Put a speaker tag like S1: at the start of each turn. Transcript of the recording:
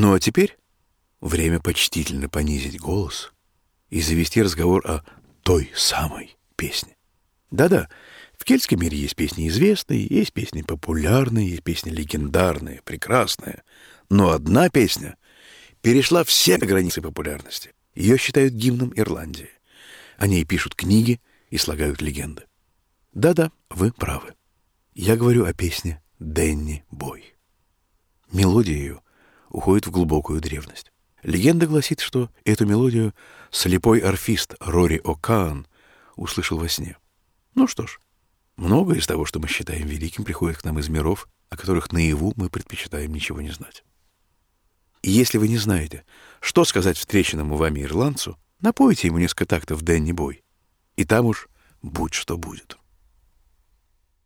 S1: Ну а теперь время почтительно понизить голос и завести разговор о той самой песне. Да-да, в кельтском мире есть песни известные, есть песни популярные, есть песни легендарные, прекрасные. Но одна песня перешла все границы популярности. Ее считают гимном Ирландии. О ней пишут книги и слагают легенды. Да-да, вы правы. Я говорю о песне «Дэнни Бой». Мелодия ее уходит в глубокую древность. Легенда гласит, что эту мелодию слепой арфист Рори О'Каан услышал во сне. Ну что ж, многое из того, что мы считаем великим, приходит к нам из миров, о которых наяву мы предпочитаем ничего не знать. И если вы не знаете, что сказать встреченному вами ирландцу, напойте ему несколько тактов «Дэнни Бой», и там уж будь что будет.